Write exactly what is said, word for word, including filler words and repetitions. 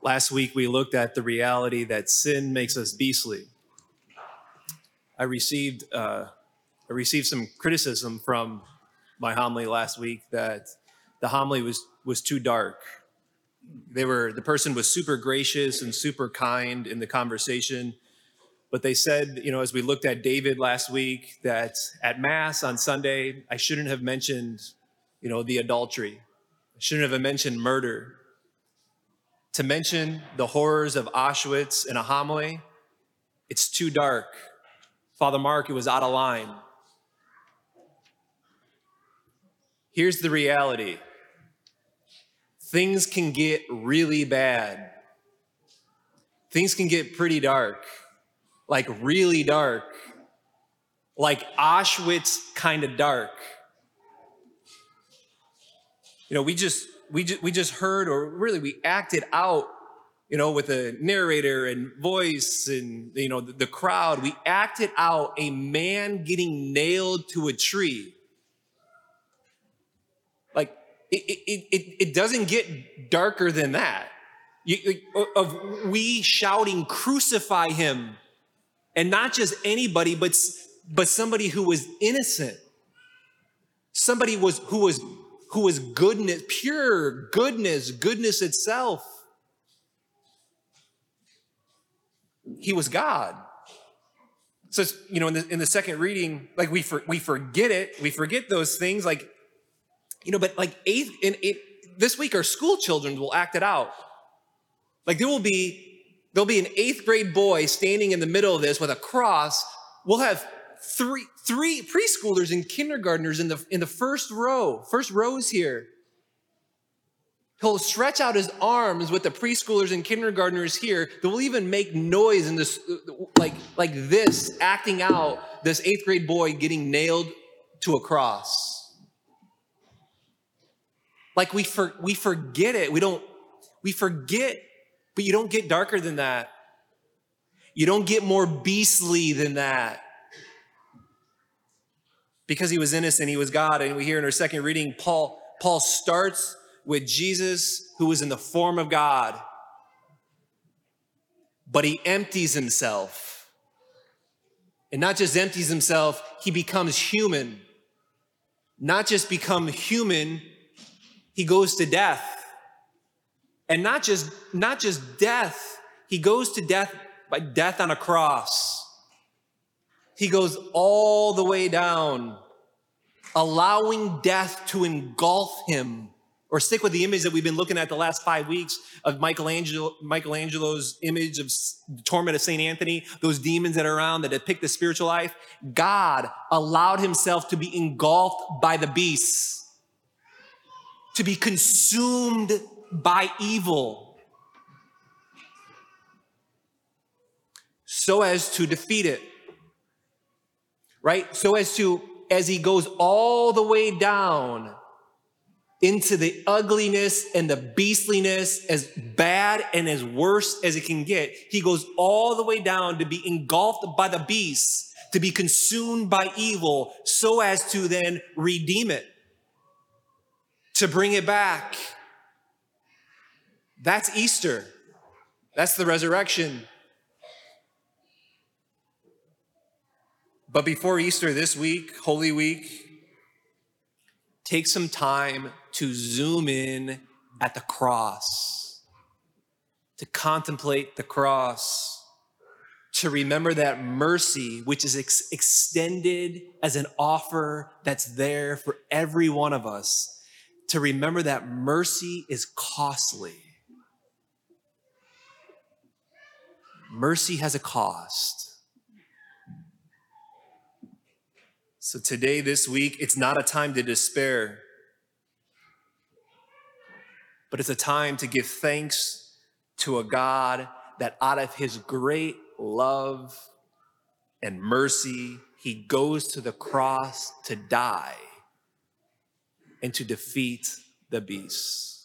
Last week, we looked at the reality that sin makes us beastly. I received uh, I received some criticism from my homily last week that the homily was was too dark. They were the person was super gracious and super kind in the conversation, but they said, you know, as we looked at David last week, that at Mass on Sunday, I shouldn't have mentioned, you know, the adultery. I shouldn't have mentioned murder. To mention the horrors of Auschwitz in a homily, it's too dark. Father Mark, it was out of line. Here's the reality. Things can get really bad. Things can get pretty dark, like really dark, like Auschwitz kind of dark. You know, we just we just we just heard, or really we acted out, you know, with a narrator and voice and, you know, the, the crowd. We acted out a man getting nailed to a tree. Like it it it, it doesn't get darker than that. You, of we shouting, "Crucify him," and not just anybody, but but somebody who was innocent, somebody was who was who was goodness, pure goodness, goodness itself. He was God. So, you know, in the in the second reading, like we for, we forget it, we forget those things, like, you know, but like eighth in it this week, our school children will act it out. Like there will be there'll be an eighth grade boy standing in the middle of this with a cross. We'll have three three preschoolers and kindergartners in the in the first row, first rows here. He'll stretch out his arms with the preschoolers and kindergartners here. They will even make noise in this, like like this, acting out this eighth grade boy getting nailed to a cross. Like we for, we forget it. We don't. We forget. But you don't get darker than that. You don't get more beastly than that. Because he was innocent, he was God. And we hear in our second reading, Paul, Paul starts with Jesus, who was in the form of God. But he empties himself. And not just empties himself, he becomes human. Not just become human, he goes to death. And not just, not just death, he goes to death by death on a cross. He goes all the way down, allowing death to engulf him. Or stick with the image that we've been looking at the last five weeks of Michelangelo, Michelangelo's image of the torment of Saint Anthony, those demons that are around that depict the spiritual life. God allowed himself to be engulfed by the beasts, to be consumed by evil, so as to defeat it, right? So as to, as he goes all the way down into the ugliness and the beastliness, as bad and as worse as it can get, he goes all the way down to be engulfed by the beasts, to be consumed by evil, so as to then redeem it, to bring it back. That's Easter. That's the resurrection. But before Easter this week, Holy Week, take some time to zoom in at the cross, to contemplate the cross, to remember that mercy, which is ex- extended as an offer that's there for every one of us, to remember that mercy is costly. Mercy has a cost. So today, this week, it's not a time to despair, but it's a time to give thanks to a God that out of his great love and mercy, he goes to the cross to die and to defeat the beasts.